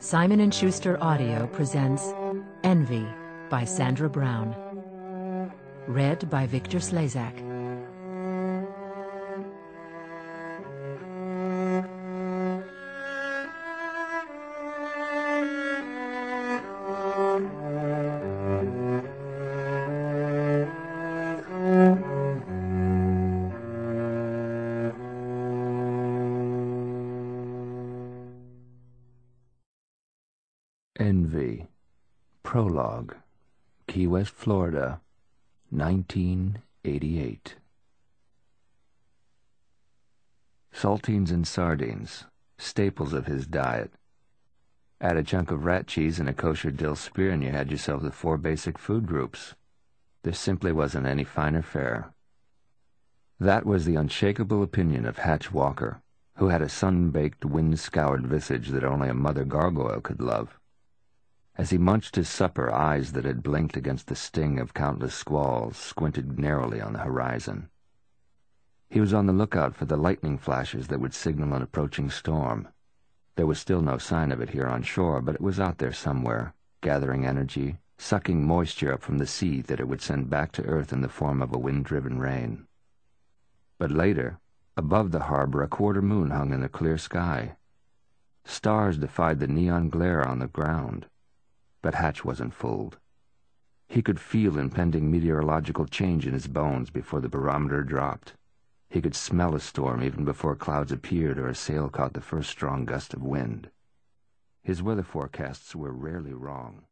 Simon & Schuster Audio presents Envy by Sandra Brown. Read by Victor Slezak. Envy. Prologue. Key West, Florida, 1988. Saltines and sardines, staples of his diet. Add a chunk of rat cheese and a kosher dill spear and you had yourself the four basic food groups. There simply wasn't any finer fare. That was the unshakable opinion of Hatch Walker, who had a sun-baked, wind-scoured visage that only a mother gargoyle could love. As he munched his supper, eyes that had blinked against the sting of countless squalls squinted narrowly on the horizon. He was on the lookout for the lightning flashes that would signal an approaching storm. There was still no sign of it here on shore, but it was out there somewhere, gathering energy, sucking moisture up from the sea that it would send back to earth in the form of a wind-driven rain. But later, above the harbor, a quarter moon hung in the clear sky. Stars defied the neon glare on the ground. But Hatch wasn't fooled. He could feel impending meteorological change in his bones before the barometer dropped. He could smell a storm even before clouds appeared or a sail caught the first strong gust of wind. His weather forecasts were rarely wrong.